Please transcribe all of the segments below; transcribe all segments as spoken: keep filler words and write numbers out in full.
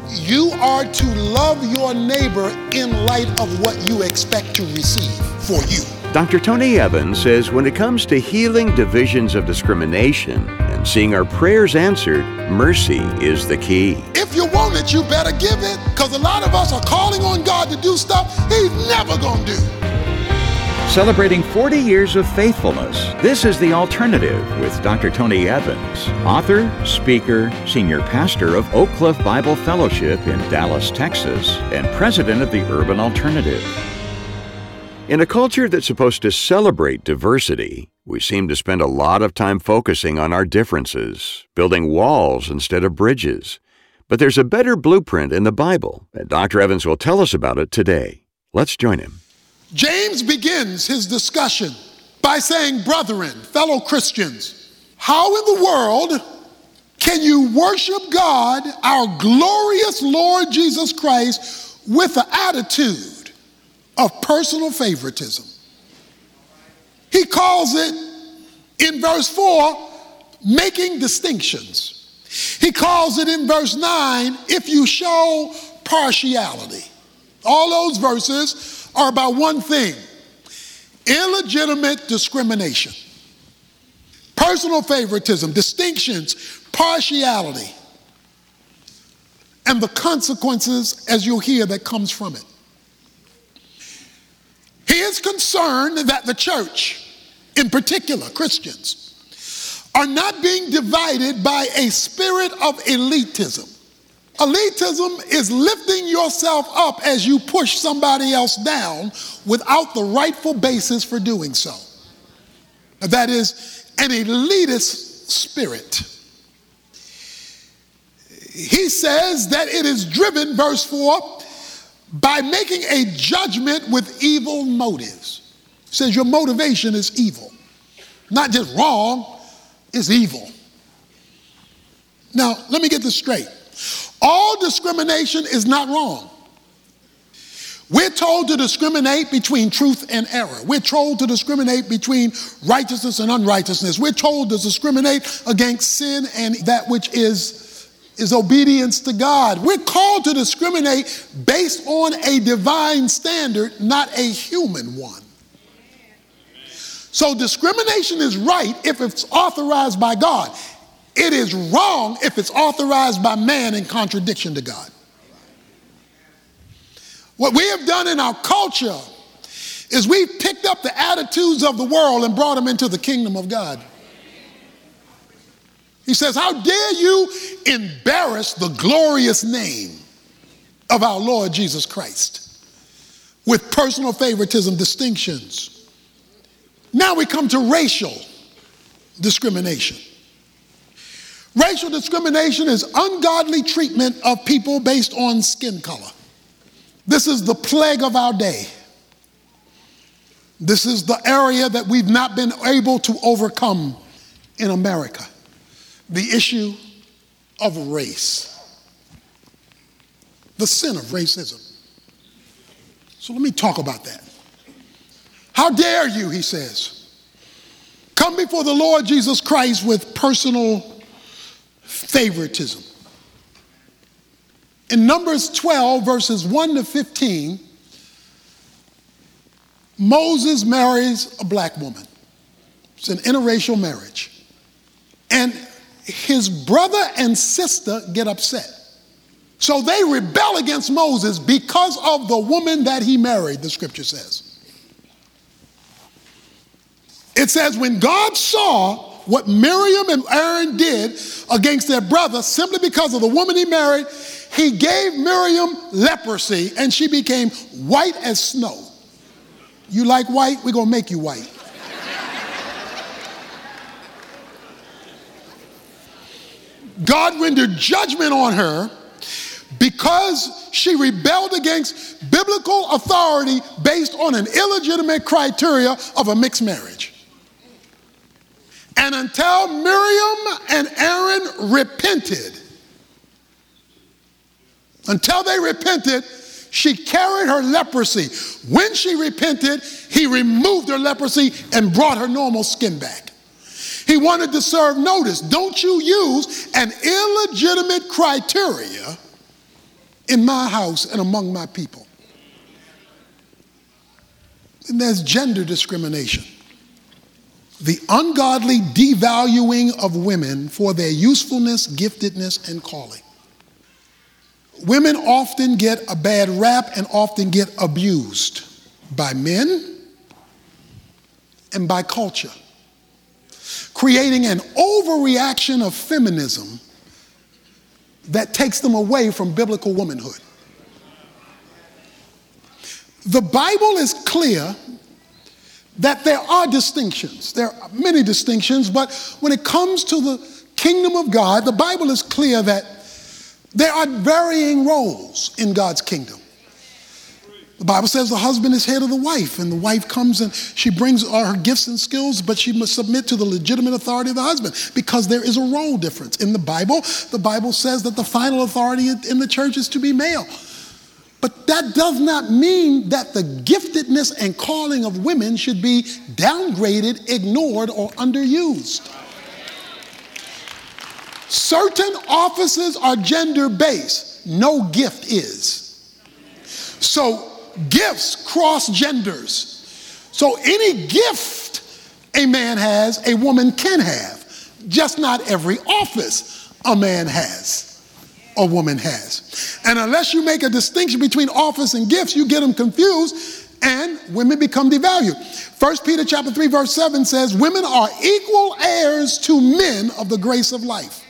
You are to love your neighbor in light of what you expect to receive for you. Doctor Tony Evans says when it comes to healing divisions of discrimination and seeing our prayers answered, mercy is the key. If you want it, you better give it, because a lot of us are calling on God to do stuff He's never going to do. Celebrating forty years of faithfulness, this is The Alternative with Doctor Tony Evans, author, speaker, senior pastor of Oak Cliff Bible Fellowship in Dallas, Texas, and president of the Urban Alternative. In a culture that's supposed to celebrate diversity, we seem to spend a lot of time focusing on our differences, building walls instead of bridges. But there's a better blueprint in the Bible, and Doctor Evans will tell us about it today. Let's join him. James begins his discussion by saying, brethren, fellow Christians, how in the world can you worship God, our glorious Lord Jesus Christ, with an attitude of personal favoritism? He calls it, in verse four, making distinctions. He calls it in verse nine, if you show partiality. All those verses are about one thing: illegitimate discrimination, personal favoritism, distinctions, partiality, and the consequences, as you'll hear, that comes from it. He is concerned that the church, in particular Christians, are not being divided by a spirit of elitism. Elitism is lifting yourself up as you push somebody else down without the rightful basis for doing so. That is an elitist spirit. He says that it is driven, verse four, by making a judgment with evil motives. He says your motivation is evil. Not just wrong, it's evil. Now, let me get this straight. All discrimination is not wrong. We're told to discriminate between truth and error. We're told to discriminate between righteousness and unrighteousness. We're told to discriminate against sin and that which is, is obedience to God. We're called to discriminate based on a divine standard, not a human one. So discrimination is right if it's authorized by God. It is wrong if it's authorized by man in contradiction to God. What we have done in our culture is we've picked up the attitudes of the world and brought them into the kingdom of God. He says, how dare you embarrass the glorious name of our Lord Jesus Christ with personal favoritism, distinctions. Now we come to racial discrimination. Racial discrimination is ungodly treatment of people based on skin color. This is the plague of our day. This is the area that we've not been able to overcome in America. The issue of race. The sin of racism. So let me talk about that. How dare you, he says, come before the Lord Jesus Christ with personal favoritism. In Numbers twelve, verses one to fifteen, Moses marries a black woman. It's an interracial marriage. And his brother and sister get upset. So they rebel against Moses because of the woman that he married, the scripture says. It says, when God saw what Miriam and Aaron did against their brother simply because of the woman he married, he gave Miriam leprosy and she became white as snow. You like white? We're going to make you white. God rendered judgment on her because she rebelled against biblical authority based on an illegitimate criteria of a mixed marriage. And until Miriam and Aaron repented, until they repented, she carried her leprosy. When she repented, he removed her leprosy and brought her normal skin back. He wanted to serve notice. Don't you use an illegitimate criteria in my house and among my people. And there's gender discrimination. The ungodly devaluing of women for their usefulness, giftedness, and calling. Women often get a bad rap and often get abused by men and by culture, creating an overreaction of feminism that takes them away from biblical womanhood. The Bible is clear that there are distinctions. There are many distinctions, but when it comes to the kingdom of God, the Bible is clear that there are varying roles in God's kingdom. The Bible says the husband is head of the wife, and the wife comes and she brings her gifts and skills, but she must submit to the legitimate authority of the husband because there is a role difference. In the Bible, the Bible says that the final authority in the church is to be male. But that does not mean that the giftedness and calling of women should be downgraded, ignored, or underused. Certain offices are gender-based. No gift is. So gifts cross genders. So any gift a man has, a woman can have. Just not every office a man has, a woman has. And unless you make a distinction between office and gifts, you get them confused and women become devalued. First Peter chapter three verse seven says, women are equal heirs to men of the grace of life.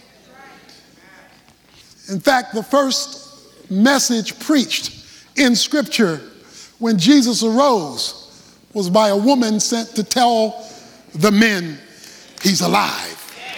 In fact, the first message preached in Scripture when Jesus arose was by a woman sent to tell the men he's alive.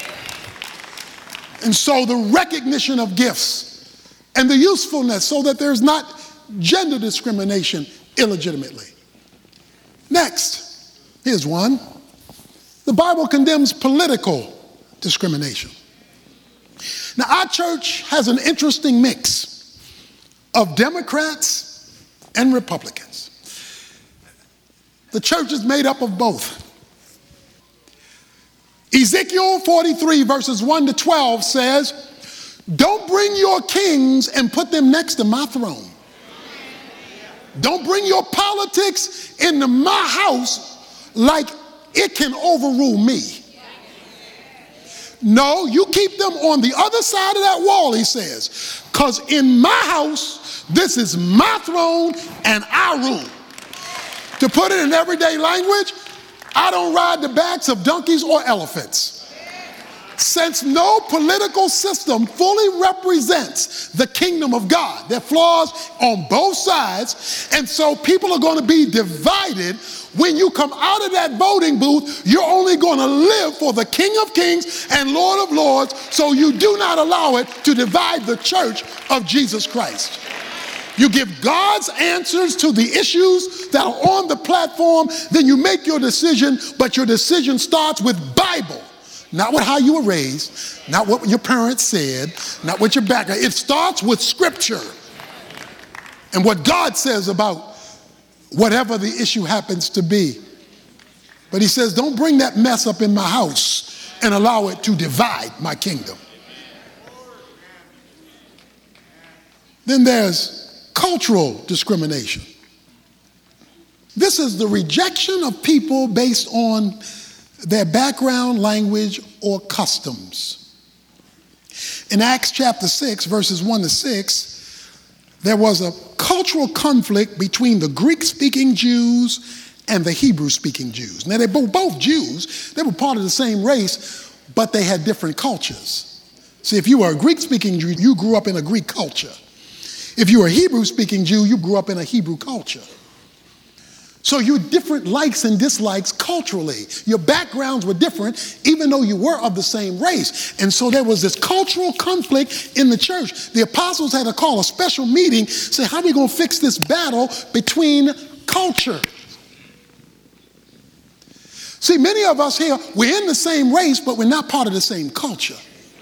And so the recognition of gifts and the usefulness so that there's not gender discrimination illegitimately. Next, here's one. The Bible condemns political discrimination. Now, our church has an interesting mix of Democrats and Republicans. The church is made up of both. Ezekiel forty-three verses one to twelve says, don't bring your kings and put them next to my throne. Don't bring your politics into my house like it can overrule me. No, you keep them on the other side of that wall, he says, because in my house, this is my throne and I rule. To put it in everyday language, I don't ride the backs of donkeys or elephants. Since no political system fully represents the kingdom of God, there are flaws on both sides, and so people are going to be divided. When you come out of that voting booth, you're only going to live for the King of Kings and Lord of Lords, so you do not allow it to divide the church of Jesus Christ. You give God's answers to the issues that are on the platform, then you make your decision, but your decision starts with Bible. Not with how you were raised, not what your parents said, not what your background. It starts with Scripture and what God says about whatever the issue happens to be. But he says, don't bring that mess up in my house and allow it to divide my kingdom. Then there's cultural discrimination. This is the rejection of people based on their background, language, or customs. In Acts chapter six, verses one to six, there was a cultural conflict between the Greek-speaking Jews and the Hebrew-speaking Jews. Now, they were both Jews. They were part of the same race, but they had different cultures. See, if you were a Greek-speaking Jew, you grew up in a Greek culture. If you were a Hebrew-speaking Jew, you grew up in a Hebrew culture. So you had different likes and dislikes culturally. Your backgrounds were different, even though you were of the same race. And so there was this cultural conflict in the church. The apostles had to call a special meeting, say, how are we going to fix this battle between culture? See, many of us here, we're in the same race, but we're not part of the same culture.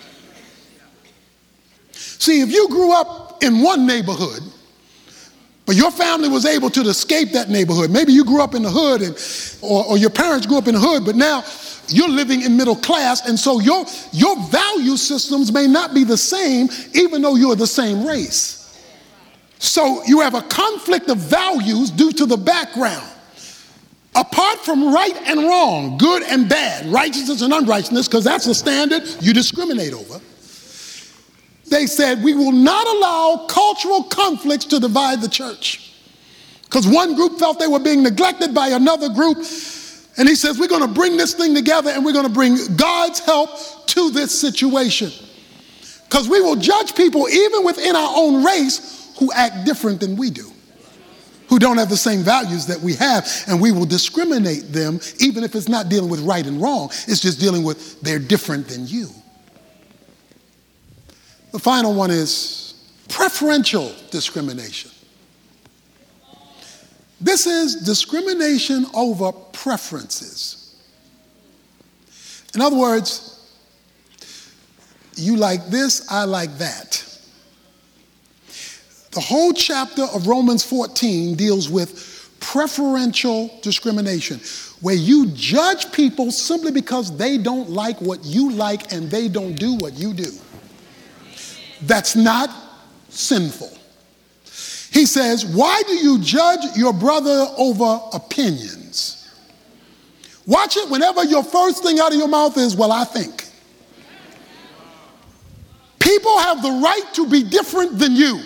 See, if you grew up in one neighborhood, but your family was able to escape that neighborhood. Maybe you grew up in the hood, and, or, or your parents grew up in the hood, but now you're living in middle class, and so your, your value systems may not be the same, even though you're the same race. So you have a conflict of values due to the background. Apart from right and wrong, good and bad, righteousness and unrighteousness, because that's the standard you discriminate over, they said we will not allow cultural conflicts to divide the church. Because one group felt they were being neglected by another group. And he says, we're going to bring this thing together and we're going to bring God's help to this situation. Because we will judge people even within our own race who act different than we do, who don't have the same values that we have, and we will discriminate them even if it's not dealing with right and wrong. It's just dealing with they're different than you. The final one is preferential discrimination. This is discrimination over preferences. In other words, you like this, I like that. The whole chapter of Romans fourteen deals with preferential discrimination, where you judge people simply because they don't like what you like and they don't do what you do. That's not sinful. He says, why do you judge your brother over opinions? Watch it whenever your first thing out of your mouth is, well, I think. People have the right to be different than you.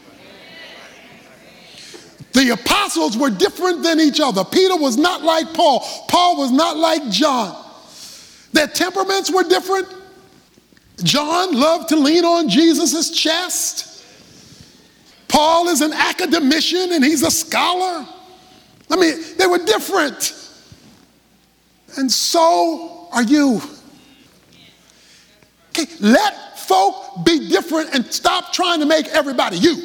The apostles were different than each other. Peter was not like Paul. Paul was not like John. Their temperaments were different. John loved to lean on Jesus' chest. Paul is an academician and he's a scholar. I mean, they were different. And so are you. Okay, let folk be different and stop trying to make everybody you.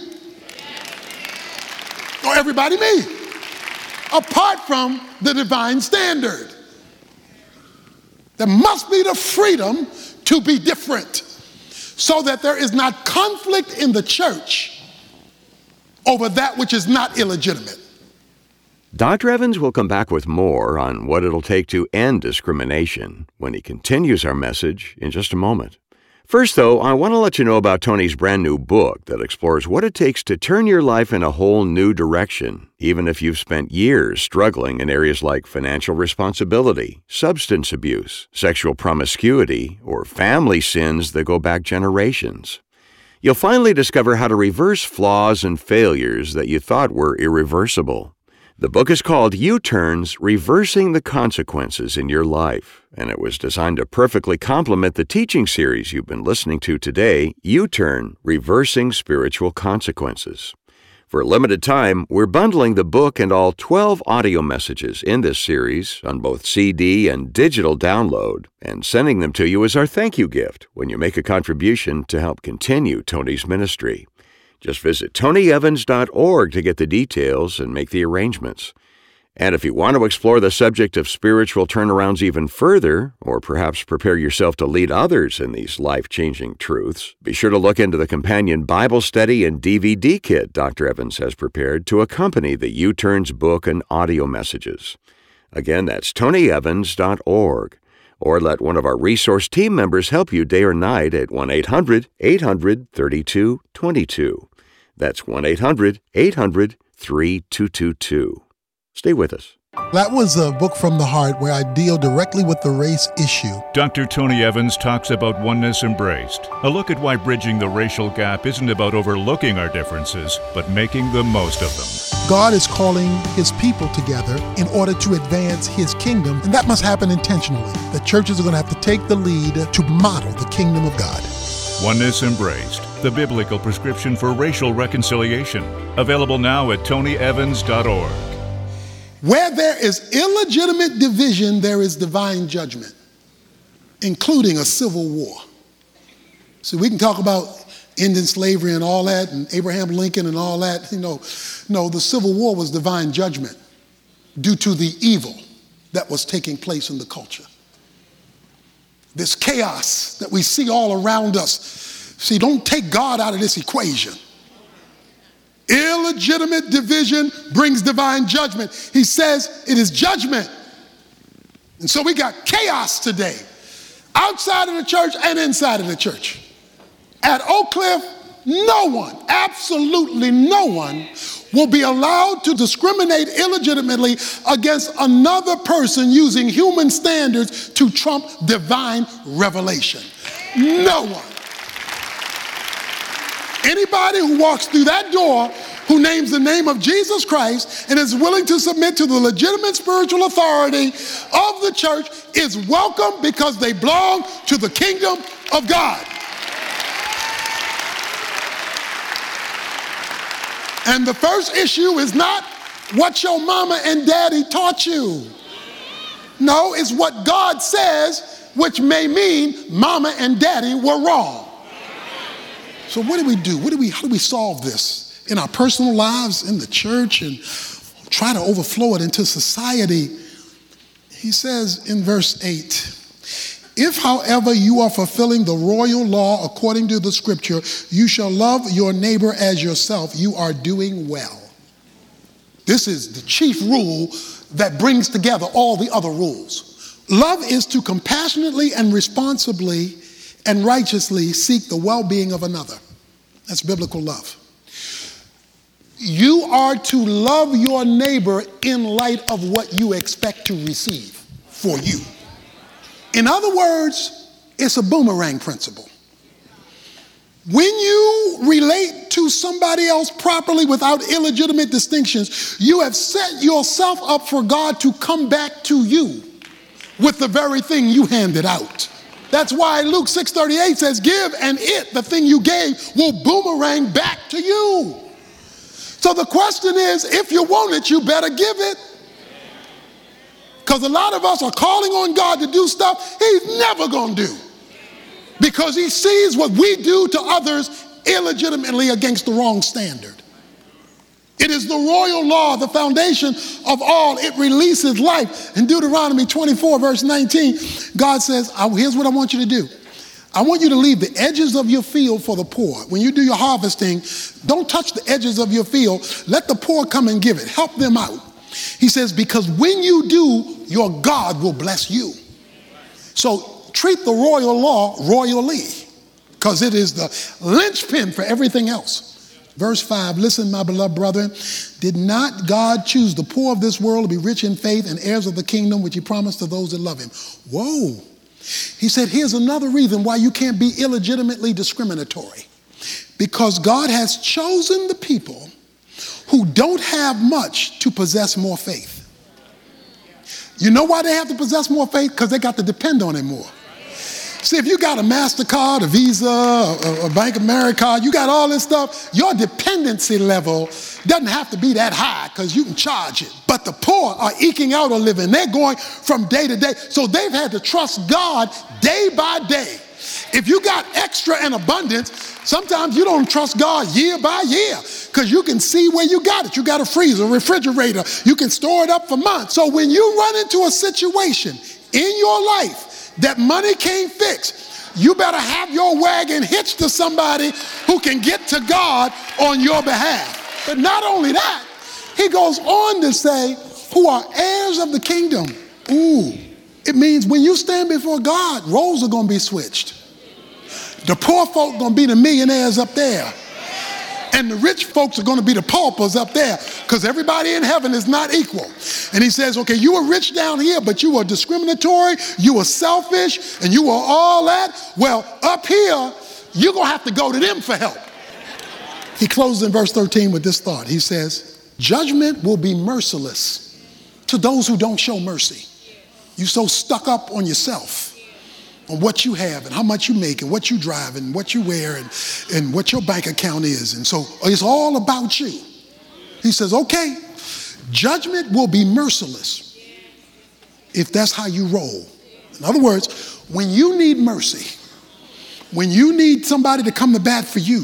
Or everybody me. Apart from the divine standard. There must be the freedom to be different so that there is not conflict in the church over that which is not illegitimate. Doctor Evans will come back with more on what it'll take to end discrimination when he continues our message in just a moment. First, though, I want to let you know about Tony's brand new book that explores what it takes to turn your life in a whole new direction, even if you've spent years struggling in areas like financial responsibility, substance abuse, sexual promiscuity, or family sins that go back generations. You'll finally discover how to reverse flaws and failures that you thought were irreversible. The book is called U-Turns: Reversing the Consequences in Your Life, and it was designed to perfectly complement the teaching series you've been listening to today, U-Turn: Reversing Spiritual Consequences. For a limited time, we're bundling the book and all twelve audio messages in this series on both C D and digital download, and sending them to you as our thank you gift when you make a contribution to help continue Tony's ministry. Just visit tony evans dot org to get the details and make the arrangements. And if you want to explore the subject of spiritual turnarounds even further, or perhaps prepare yourself to lead others in these life-changing truths, be sure to look into the companion Bible study and D V D kit Doctor Evans has prepared to accompany the U-Turns book and audio messages. Again, that's tony evans dot org. Or let one of our resource team members help you day or night at one eight hundred eight hundred thirty-two twenty-two. That's one eight hundred eight hundred thirty-two twenty-two. Stay with us. That was a book from the heart where I deal directly with the race issue. Doctor Tony Evans talks about Oneness Embraced, a look at why bridging the racial gap isn't about overlooking our differences, but making the most of them. God is calling his people together in order to advance his kingdom, and that must happen intentionally. The churches are going to have to take the lead to model the kingdom of God. Oneness Embraced, the biblical prescription for racial reconciliation. Available now at tony evans dot org. Where there is illegitimate division, there is divine judgment, including a civil war. So we can talk about ending slavery and all that, and Abraham Lincoln and all that. You know, no, the Civil War was divine judgment due to the evil that was taking place in the culture. This chaos that we see all around us. See, don't take God out of this equation. Illegitimate division brings divine judgment. He says it is judgment. And so we got chaos today, outside of the church and inside of the church. At Oak Cliff, no one, absolutely no one, will be allowed to discriminate illegitimately against another person using human standards to trump divine revelation. No one. Anybody who walks through that door, who names the name of Jesus Christ and is willing to submit to the legitimate spiritual authority of the church, is welcome because they belong to the kingdom of God. And the first issue is not what your mama and daddy taught you. No, it's what God says, which may mean mama and daddy were wrong. So what do we do? What do we, how do we solve this in our personal lives, in the church, and try to overflow it into society? He says in verse eight, if, however, you are fulfilling the royal law according to the scripture, you shall love your neighbor as yourself, you are doing well. This is the chief rule that brings together all the other rules. Love is to compassionately and responsibly and righteously seek the well-being of another. That's biblical love. You are to love your neighbor in light of what you expect to receive for you. In other words, it's a boomerang principle. When you relate to somebody else properly without illegitimate distinctions, you have set yourself up for God to come back to you with the very thing you handed out. That's why Luke six thirty-eight says, give and it, the thing you gave, will boomerang back to you. So the question is, if you want it, you better give it. Because a lot of us are calling on God to do stuff he's never going to do. Because he sees what we do to others illegitimately against the wrong standard. It is the royal law, the foundation of all. It releases life. In Deuteronomy twenty-four, verse nineteen, God says, here's what I want you to do. I want you to leave the edges of your field for the poor. When you do your harvesting, don't touch the edges of your field. Let the poor come and give it. Help them out. He says, because when you do, your God will bless you. So treat the royal law royally, because it is the linchpin for everything else. Verse five, listen, my beloved brethren, did not God choose the poor of this world to be rich in faith and heirs of the kingdom which he promised to those that love him? Whoa. He said, here's another reason why you can't be illegitimately discriminatory. Because God has chosen the people who don't have much to possess more faith. You know why they have to possess more faith? Because they got to depend on it more. See, if you got a MasterCard, a Visa, a, a Bank of America, you got all this stuff, your dependency level doesn't have to be that high because you can charge it. But the poor are eking out a living. They're going from day to day. So they've had to trust God day by day. If you got extra and abundance, sometimes you don't trust God year by year because you can see where you got it. You got a freezer, a refrigerator. You can store it up for months. So when you run into a situation in your life that money can't fix, you better have your wagon hitched to somebody who can get to God on your behalf. But not only that, he goes on to say, who are heirs of the kingdom. Ooh, it means when you stand before God, roles are going to be switched. The poor folk are going to be the millionaires up there. And the rich folks are going to be the paupers up there, because everybody in heaven is not equal. And he says, okay, you were rich down here, but you were discriminatory, you were selfish, and you were all that. Well, up here, you're going to have to go to them for help. He closes in verse thirteen with this thought. He says, judgment will be merciless to those who don't show mercy. You're so stuck up on yourself, on what you have and how much you make and what you drive and what you wear and, and what your bank account is. And so it's all about you. He says, okay, judgment will be merciless if that's how you roll. In other words, when you need mercy, when you need somebody to come to bat for you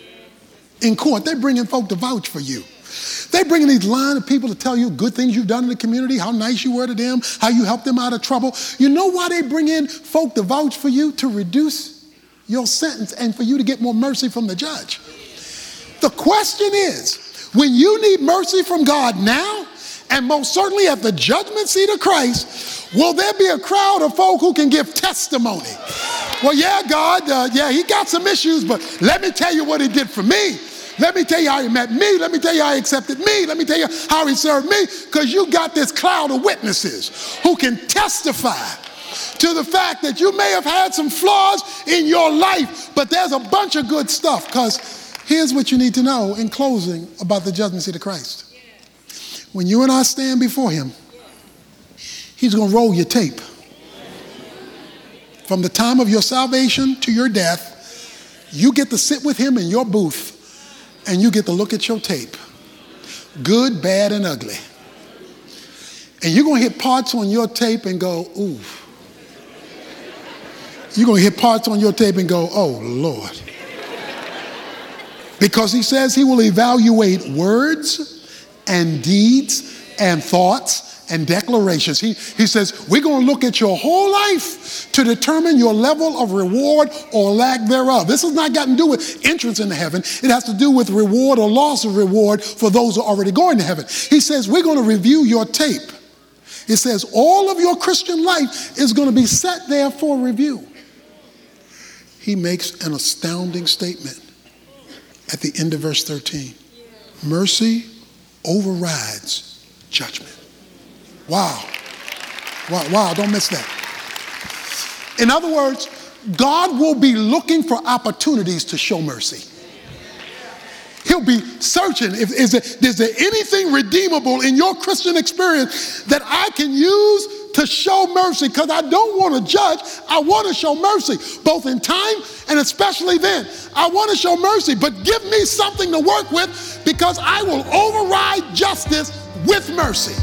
in court, they're bringing folk to vouch for you. They bringing these line of people to tell you good things you've done in the community, how nice you were to them, how you helped them out of trouble. You know why they bring in folk to vouch for you? To reduce your sentence and for you to get more mercy from the judge. The question is, when you need mercy from God now, and most certainly at the judgment seat of Christ, will there be a crowd of folk who can give testimony? Well, yeah, God, uh, yeah, he got some issues, but let me tell you what he did for me. Let me tell you how he met me. Let me tell you how he accepted me. Let me tell you how he served me. Because you got this cloud of witnesses who can testify to the fact that you may have had some flaws in your life, but there's a bunch of good stuff. Because here's what you need to know in closing about the judgment seat of Christ. When you and I stand before him, he's going to roll your tape. From the time of your salvation to your death, you get to sit with him in your booth and you get to look at your tape. Good, bad, and ugly. And you're going to hit parts on your tape and go, ooh. You're going to hit parts on your tape and go, oh, Lord. Because he says he will evaluate words and deeds and thoughts and declarations. He, he says, we're going to look at your whole life to determine your level of reward or lack thereof. This has not got to do with entrance into heaven. It has to do with reward or loss of reward for those who are already going to heaven. He says, we're going to review your tape. It says all of your Christian life is going to be set there for review. He makes an astounding statement at the end of verse thirteen. Mercy overrides judgment. Wow. Wow, wow, don't miss that. In other words, God will be looking for opportunities to show mercy. He'll be searching. If, is, there, is there anything redeemable in your Christian experience that I can use to show mercy? Because I don't want to judge. I want to show mercy, both in time and especially then. I want to show mercy, but give me something to work with because I will override justice with mercy.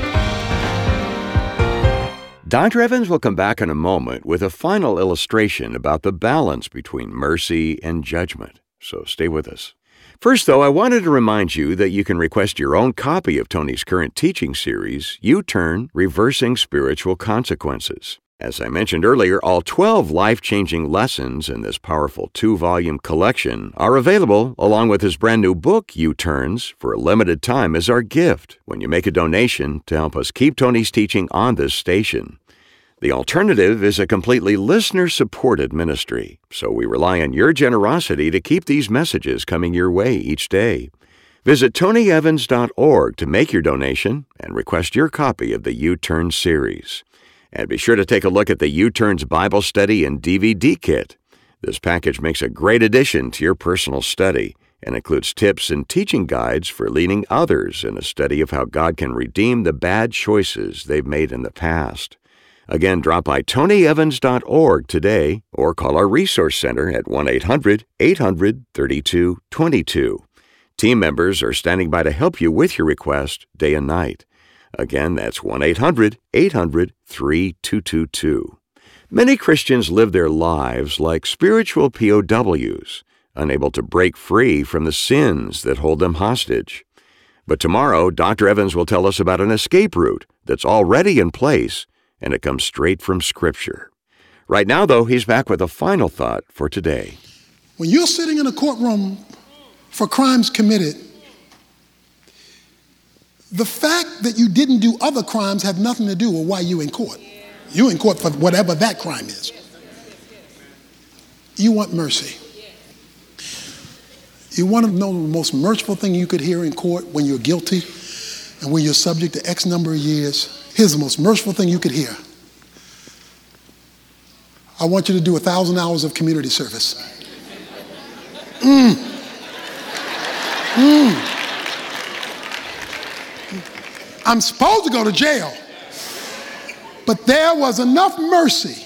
Doctor Evans will come back in a moment with a final illustration about the balance between mercy and judgment. So stay with us. First, though, I wanted to remind you that you can request your own copy of Tony's current teaching series, U-Turn: Reversing Spiritual Consequences. As I mentioned earlier, all twelve life-changing lessons in this powerful two-volume collection are available along with his brand new book, U-Turns, for a limited time as our gift when you make a donation to help us keep Tony's teaching on this station. The alternative is a completely listener-supported ministry, so we rely on your generosity to keep these messages coming your way each day. Visit tony evans dot org to make your donation and request your copy of the U-Turn series. And be sure to take a look at the U-Turns Bible Study and D V D kit. This package makes a great addition to your personal study and includes tips and teaching guides for leading others in a study of how God can redeem the bad choices they've made in the past. Again, drop by tony evans dot org today or call our Resource Center at one eight hundred eight hundred thirty-two twenty-two. Team members are standing by to help you with your request day and night. Again, that's one eight hundred eight hundred three two two two. Many Christians live their lives like spiritual P O Ws, unable to break free from the sins that hold them hostage. But tomorrow, Doctor Evans will tell us about an escape route that's already in place, and it comes straight from Scripture. Right now, though, he's back with a final thought for today. When you're sitting in a courtroom for crimes committed, the fact that you didn't do other crimes have nothing to do with why you're in court. You're in court for whatever that crime is. You want mercy. You want to know the most merciful thing you could hear in court when you're guilty and when you're subject to X number of years. Here's the most merciful thing you could hear. I want you to do a thousand hours of community service. Mm. Mm. I'm supposed to go to jail, but there was enough mercy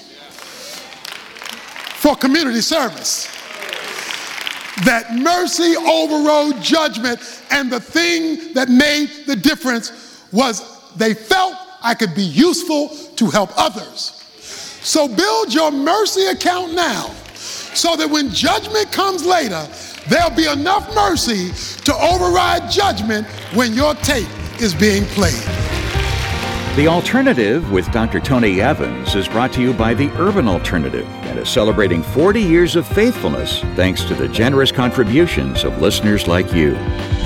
for community service that mercy overrode judgment, and the thing that made the difference was they felt I could be useful to help others. So build your mercy account now so that when judgment comes later, there'll be enough mercy to override judgment when your tape is being played. The Alternative with Doctor Tony Evans is brought to you by the Urban Alternative and is celebrating forty years of faithfulness thanks to the generous contributions of listeners like you.